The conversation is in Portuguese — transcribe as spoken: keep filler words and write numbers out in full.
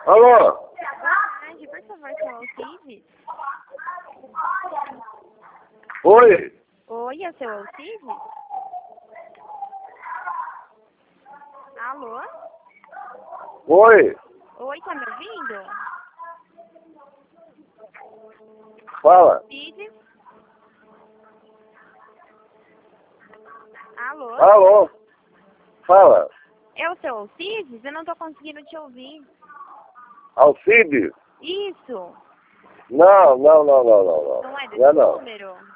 Alô? Boa tarde, por favor, seu Alcides? Oi? Oi, é o seu Alcides? Alô? Oi? Oi, tá me ouvindo? Fala. Alcides? Alô? Alô? Fala. É o seu Alcides? Eu não tô conseguindo te ouvir. Alcides? Isso. Não, não, não, não, não, não. Não é desse Não é não. número?